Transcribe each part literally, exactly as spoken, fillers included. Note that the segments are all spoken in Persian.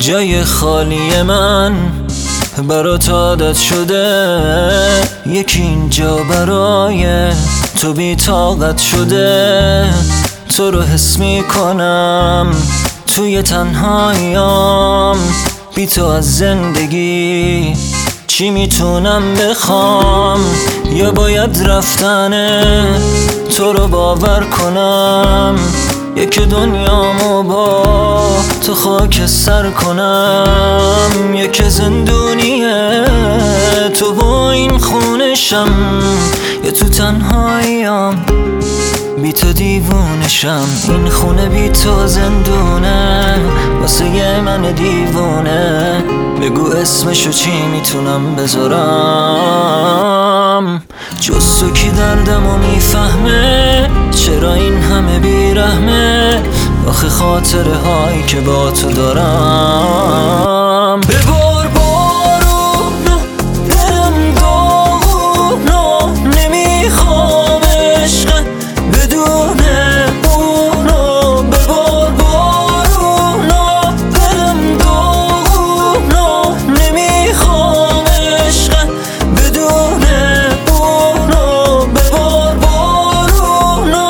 جای خالی من برات عادت شده، یکی اینجا برای تو بی طاقت شده. تو رو حس می کنم توی تنهاییام، بی تو از زندگی چی میتونم بخوام؟ یا باید رفتنه تو رو باور کنم، یک دنیامو با تو خاک سر کنم. یک زندونیه تو با این خونشم، یا تو تنهاییام بی تو دیوونشم. این خونه بی تو زندونه واسه من دیوونه. بگو اسمشو چی میتونم بذارم؟ جز تو کی دردمو میفهمه؟ چرا این همه بیرحمه؟ آخه خاطره هایی که با تو دارم. ببار بارونو دلم داغونو، نمیخوام عشق بدون اونو. ببار بارونو دلم داغونو، نمیخوام عشق بدون اونو. ببار بارونو.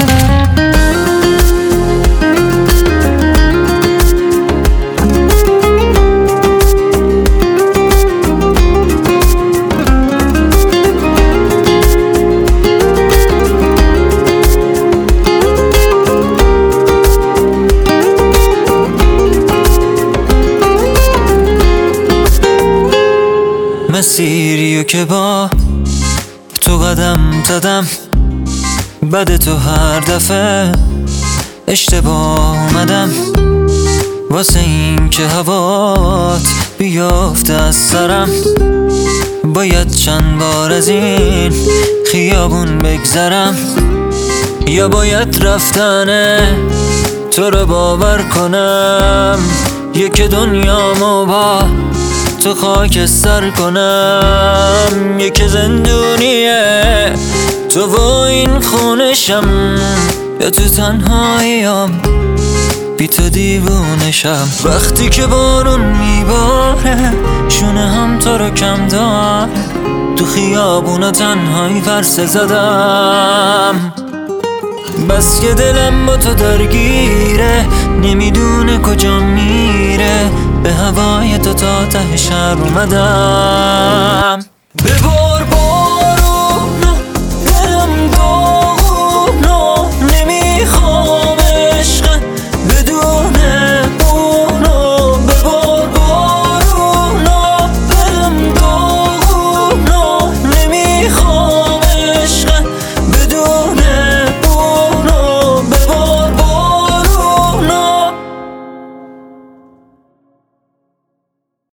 مسیریو که با تو قدم زدم، بعد تو هر دفعه اشتباه اومدم. واسه این که هوات بیافته از سرم، باید چند بار از این خیابون بگذرم. یا باید رفتنه تو رو باور کنم، یک دنیامو با تو خاک سر کنم. یک زندونیه تو و این خونشم، یا تو تنهاییام بی تو دیوونشم. وقتی که بارون میباره شونه هم تو رو کم دار، تو خیابونا تنهایی ورسه زدم. بس که دلم با تو درگیره، نمیدونه کجا میره. به هوای تو تا ته شهر اومدم. ببار